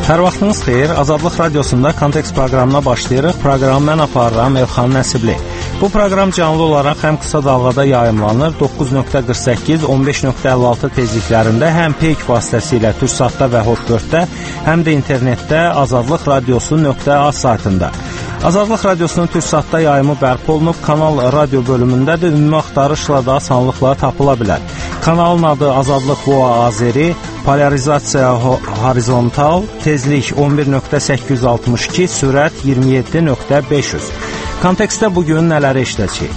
Hər vaxtınız xeyir. Azadlıq Radiosunda Kontekst proqramına başlayırıq. Proqramı mən aparıram Elxan Nəsibli. Bu proqram canlı olaraq həm qısa dalğada yayımlanır, 9.48, 15.56 tezliklərində, həm peyk vasitəsilə Türksatda və Hot4-də, həm də internetdə azadlıqradiosu.az saytında. Azadlıq Radiosunun Türksatda yayımı bərpa olunub, kanal radio bölümündə də ümumi axtarışla da asanlıqla tapıla bilər. Kanalın adı Azadlıq VOA Azeri, polarizasiya horizontal, tezlik 11.862, sürət 27.500. Kontekstdə bugün nələri işləyəcəyik?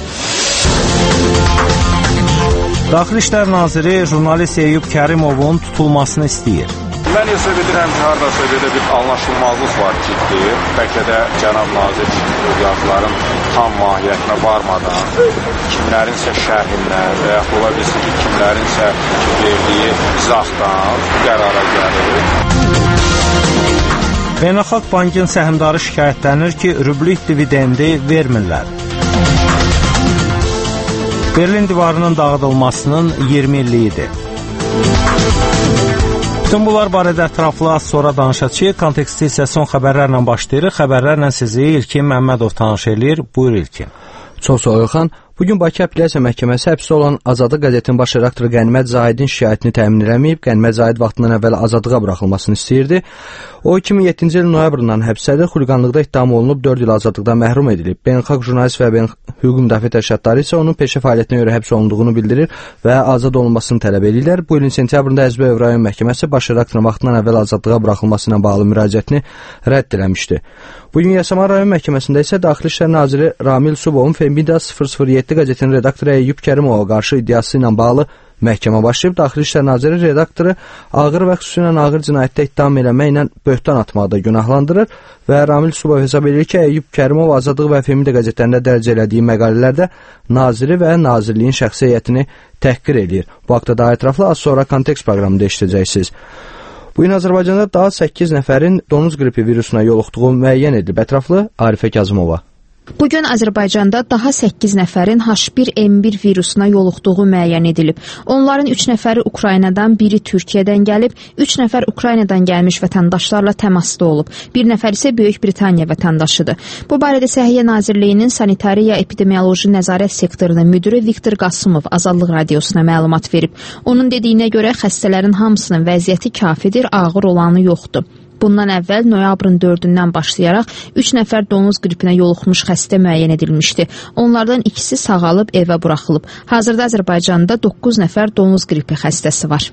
Daxili İşlər Naziri jurnalist Eyüp Kərimovun tutulmasını istəyir. Mən hesab edirəm ki, haradasa belə bir anlaşılmazlıq var ciddi. Bəlkə də cənab nazir yazıların tam mahiyyətinə varmadan, kimlərinsə şərhindən və ya ola bilsin ki, kimlərinsə verdiyi izahdan qərara gəlir. Beynəlxalq Bankın səhmdarı şikayətlənir ki, rublik dividendi vermirlər. Berlin divarının dağıdılmasının 20 illiyidir. Bütün bunlar barədə ətraflı az sonra danışacağıq. Konteksti isə son xəbərlərlə başlayırıq. Xəbərlərlə sizi İlkin Məmmədov tanış eləyir. Buyur İlkin. Çox sağ ol Elxan. Bugün Bakı Apellyasiya Məhkəməsi həbsdə olan Azadlıq qəzetinin baş redaktoru Qənimət Zahidin şikayətini təmin eləməyib. Qənimət Zahid vaxtından əvvəl azadlığa buraxılmasını istəyirdi. O 2007-ci il noyabrından həbsdədir. Xuliqanlıqda ittiham olunub 4 il azadlıqdan məhrum edilib. Beynəlxalq jurnalist və hüquq müdafiə təşkilatları isə onun peşə fəaliyyətinə görə həbs olunduğunu bildirir və azad olunmasını tələb edirlər. Bu ilin sentyabrında Əzbəyev rayon məhkəməsi baş redaktorun vaxtından əvvəl azadlığa buraxılması ilə bağlı müraciətini rədd eləmişdi. Bugün Yasamal rayon məhkəməsində isə Daxili İşlər Naziri Ramil Subovun Femida 007 qəzetinin redaktoru Eyüp Kərimova qarşı iddiası ilə bağlı məhkəmə başlayıb. Daxili İşlər Naziri redaktoru ağır və xüsusilə ağır cinayətdə ittiham eləməklə böhtan atmaqda günahlandırır və Ramil Subov hesab edir ki, Eyüp Kərimov Azadlıq və Femida qəzetlərində dərc elədiyi məqalələrdə naziri və nazirliyin şəxsi heyətini təhqir edir. Bu haqda daha ətraflı az sonra Kontekst proqramında eşidəcəksiniz. Bu gün Azərbaycanda daha 8 nəfərin donuz qripi virusuna yoluxduğu müəyyən edilib. Ətraflı Arifə Kazımova. Bugün Azərbaycanda daha 8 nəfərin H1N1 virusuna yoluxduğu müəyyən edilib. Onların 3 nəfəri Ukraynadan, biri Türkiyədən gəlib, 3 nəfər Ukraynadan gəlmiş vətəndaşlarla təmasda olub. Bir nəfər isə Böyük Britaniya vətəndaşıdır. Bu barədə Səhiyyə Nazirliyinin Sanitariya Epidemioloji Nəzarət sektorunun müdiri Viktor Qasımov Azadlıq Radiosuna məlumat verib. Onun dediyinə görə xəstələrin hamısının vəziyyəti kafidir, ağır olanı yoxdur. Bundan əvvəl noyabrın 4-dən başlayaraq 3 nəfər donuz qripinə yoluxmuş xəstə müəyyən edilmişdi. Onlardan ikisi sağalıb evə buraxılıb. Hazırda Azərbaycanda 9 nəfər donuz qripi xəstəsi var.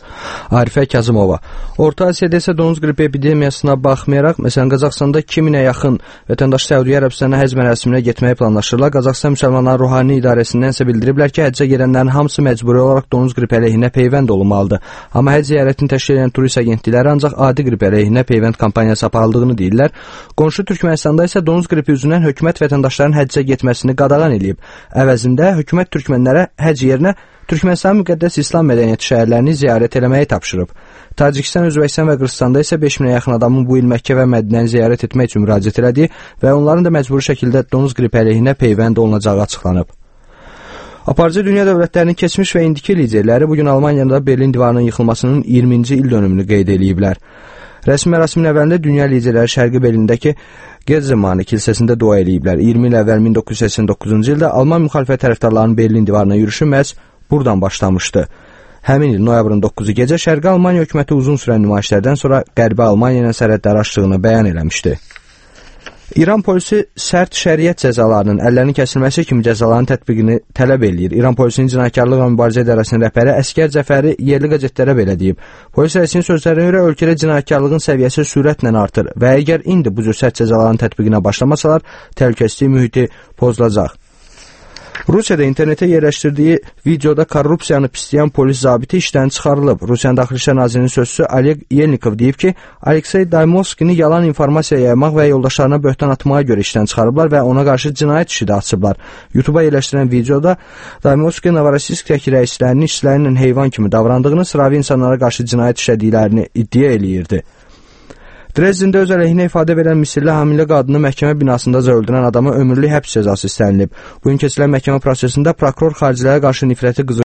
Arifə Kazımova. Orta Asiyada isə donuz qripi epidemiyasına baxmayaraq, məsələn, Qazaxstanda 2000-ə yaxın vətəndaş Səudiyyə Ərəbistanına həcc mərasiminə getməyi planlaşdırırlar. Qazaxstan müsəlmanların ruhani idarəsindən isə bildiriblər ki, həccə gedənlərin hamısı məcburi olaraq donuz qripi əleyhinə peyvənd olunmalıdır. Amma həcc ziyarətini təşkil edən turist agentlikləri ancaq adi qrip əleyhinə peyvənd kampaniyası apardığını deyirlər. Qonşu Türkmənistanda isə donuz qripi üzündən hökumət vətəndaşların həccə getməsini qadağan edib. Əvəzində hökumət türkmənlərə həcc yerinə Türkmənistan müqəddəs İslam mədəniyyəti şəhərlərini ziyarət eləməyi tapşırıb. Tacikistan, Özbəkistan və Qırğızstanda isə 5000-ə yaxın adamın bu il Məkkə və Mədinəni ziyarət etmək üçün müraciət elədiyi və onların da məcburi şəkildə donuz qripi əleyhinə peyvənd olunacağı açıqlanıb. Aparıcı dünya dövlətlərinin keçmiş və indiki liderləri bugün Almaniyada Berlin divarının yıxılmasının 20-ci il dönümünü qeyd ediblər. Rəsmi mərasimin əvvəlində dünya liderləri Şərqi Berlindəki Getsemani kilsəsində dua ediblər. 20 il əvvəl 1989-cu ildə Alman müxalifət tərəfdarlarının Berlin divarına yürüşü məhz buradan başlamışdı. Həmin il noyabrın 9-u gecə Şərqi Almaniya hökuməti uzun sürən nümayişlərdən sonra Qərbi Almaniya ilə sərhədləri aşdığını bəyan eləmişdi. İran polisi sərt şəriət cəzalarının əllərinin kəsilməsi kimi cəzaların tətbiqini tələb eləyir. İran polisinin cinayətkarlıqla mübarizə idarəsinin rəhbəri Əskər Cəfəri yerli qəzetlərə belə deyib. Polis rəisinin sözlərinə görə ölkədə cinayətkarlığın səviyyəsi sürətlə artır və əgər indi bu cür sərt cəzaların tətbiqinə başlamasalar, təhlükəsizlik mühiti pozulacaq. Rusiyada internetə yerləşdirdiyi videoda korrupsiyanı pisləyən polis zabiti işdən çıxarılıb. Rusiyanın Daxili İşlər Nazirinin sözçüsü Oleg Yelnikov deyib ki, Aleksey Daymovskini yalan informasiya yaymaq və yoldaşlarına böhtan atmağa görə işdən çıxarıblar və ona qarşı cinayət işi də açıblar. YouTube-a yerləşdirən videoda Daymovski Novorossiyskdəki rəislərinin işçilərinin heyvan kimi davrandığını, sıravi insanlara qarşı cinayət işlədiklərini iddia eləyirdi. Dresdində öz əleyhinə ifadə verən Misirli hamilə qadını məhkəmə binasındaca öldürən adama ömürlük həbs cəzası istənilib. Bugün keçirilən məhkəmə prosesində prokuror xaricilərə qarşı nifrəti qızı